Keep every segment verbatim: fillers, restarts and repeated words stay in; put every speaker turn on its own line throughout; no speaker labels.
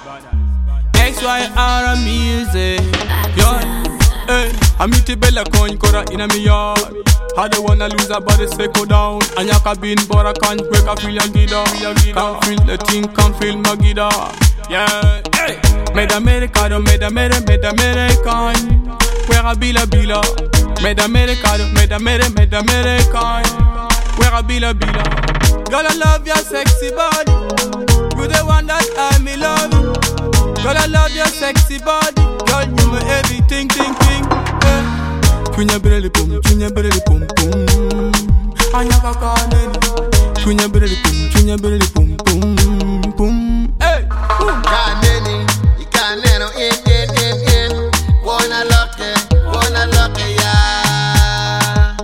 X Y R music. Yo, hey, I meet the bella coin kora in a me yard. How they wanna lose her body say go down. And yaka bin but I can't wake up feel your gida. Can't feel the thing, can't feel my gida. Yeah, hey. Made America, made America, made American. Where I be la bila. Made America, made America, made American. Where I be la bila. Girl, I love your sexy body. You the one that I me love. Girl, I love your sexy body. Girl, you my everything, ting, ting. Kunya brele pum, kunya brele pum pum. Anya kakane. Kunya brele pum, kunya brele pum pum pum. Hey,
kaneni, ikaneno in in in in. Wanna lock it, wanna lock it, yeah.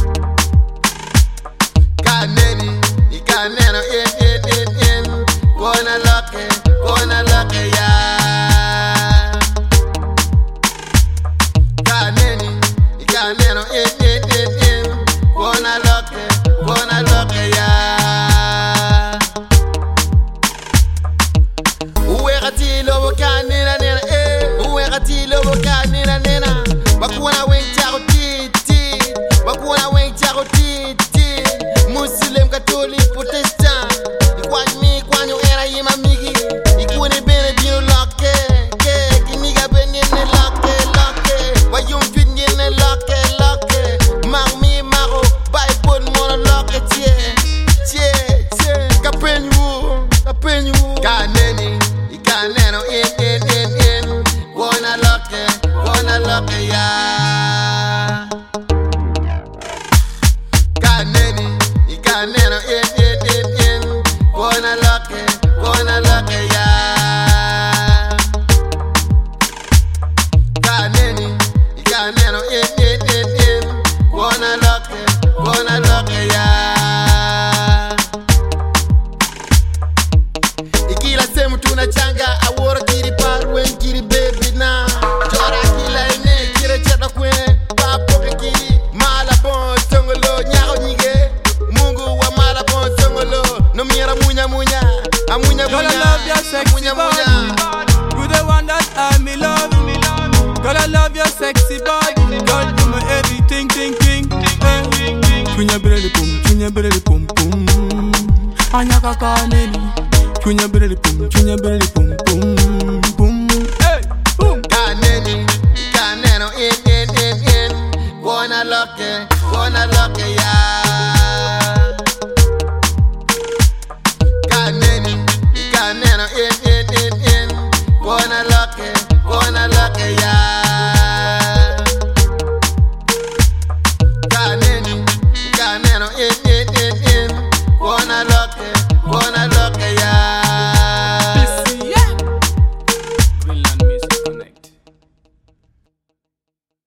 Kaneni, ikaneno in in in in. Wanna lock it, wanna lock it, yeah. Kaneni, ikaneno in in in in. Wanna lock it, wanna lock it, yeah. Uweka tilo wakanina nena, eh. Uweka tilo wakanina nena. Bakuna wenchako titi, bakuna wenchako titi. Muslim, Catholic, Protestant. Ikwani kwani era yima migi. Ikuni bene bino loke, ke kiniga bene ne loke loke. Wayum finye ne loke loke. Mang mi maro, Bible mono loke tie, tie tie. Kapenyu, kapenyu. Kaneni, ikaneno in in in in. Wanna lock it, wanna lock it, yeah. Kaneni, ikaneno in in in in. Wanna lock it, wanna lock it, yeah. Kaneni, ikaneno in in in in. Wanna lock it, wanna lock it, yeah. Ikila semu tunachanga awora kiri parwen kiri baby na. Jora kila ine kire chata kwe papo ke kiri malabon tongolo nyago nyige. Mungu wa malabon tongolo no miera munya munya amunya
girl,
munya.
I love your sexy
munya
body.
munya.
You the one that I me love. Girl, I love your sexy body. Girl, you my everything, ting, ting. Kunya brele pum, kunya brele pum pum. Anya kakane. Kunya brele pum, kunya brele pum pum pum. Hey, boom.
Kaneni, ikaneno in in in in. Wanna lock it, wanna lock it,